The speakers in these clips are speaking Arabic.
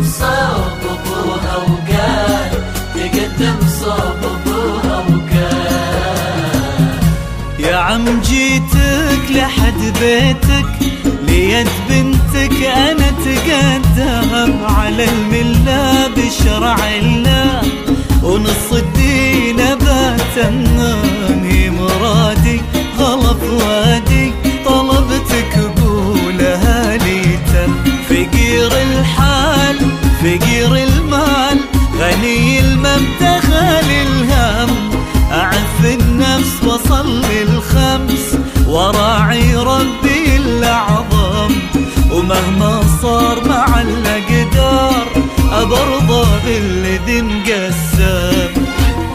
صوب ابوها وقال، تقدم صوب ابوها وقال. يا عم جيتك لحد بيتك، ليد بنتك انا تقدم على المله بشرع الله، ونص الدين باتمني مرادي غلط وادي، طلبتك قولها لي تم. فقير الحال فقير المال، غني المبدأ خالي الهم، أعف النفس وصلي الخمس، وراعي ربي الأعظم، ومهما صار مع الأقدار أبرضى بالذي مقسم.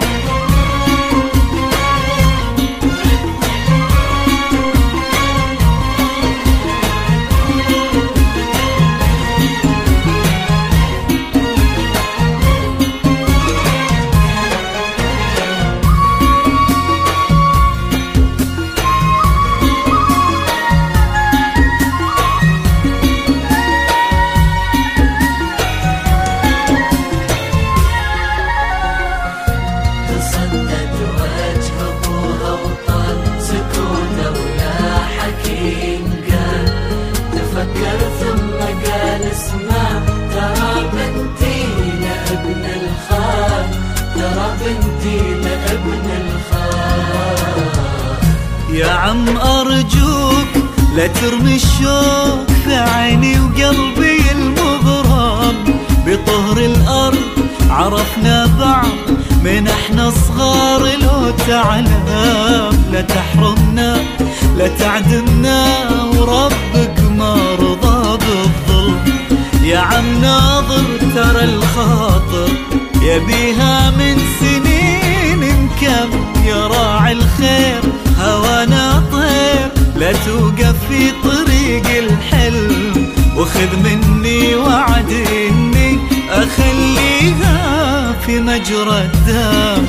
يا عم أرجوك لا ترمي الشوق في عيني وقلبي المغرم، بطهر الأرض عرفنا بعض من احنا صغار، لو تعلم لا تحرمنا لا تعدمنا، وربك ما رضى بالظلم. يا عم ناظر ترى الخاطر يبيها من سنين كم، يا راعي الخير هوانا طير، لا توقف في طريق الحلم، وخذ مني وعد اني اخليها في مجرى الدم.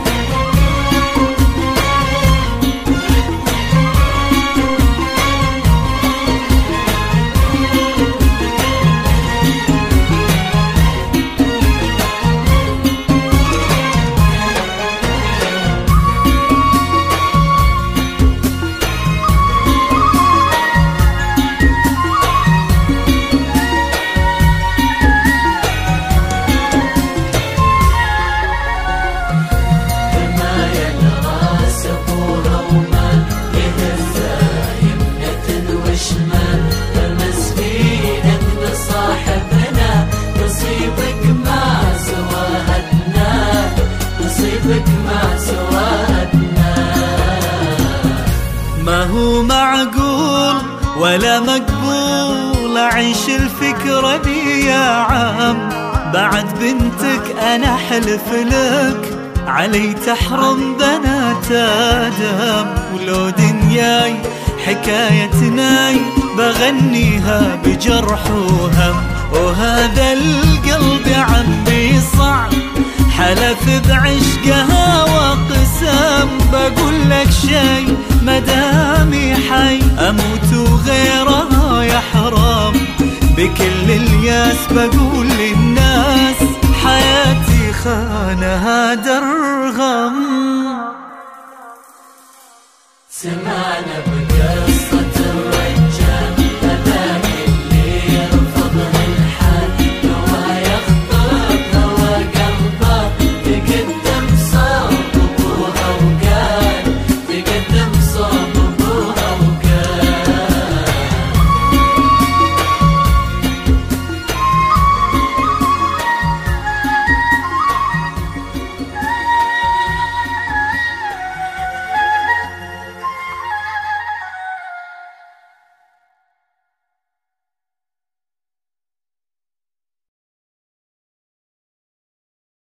ما هو معقول ولا مقبول أعيش الفكرة دي يا عم، بعد بنتك أنا حلف لك علي تحرم بنات آدم، ولو دنياي حكايتناي بغنيها بجرح وهم، وهذا القلب عمي صعب حلف بعشقها وقسم، بقول لك شي مدامي حي اموت وغيرها يحرم، بكل الياس بقول للناس حياتي خانها درغم. سمعنا بقى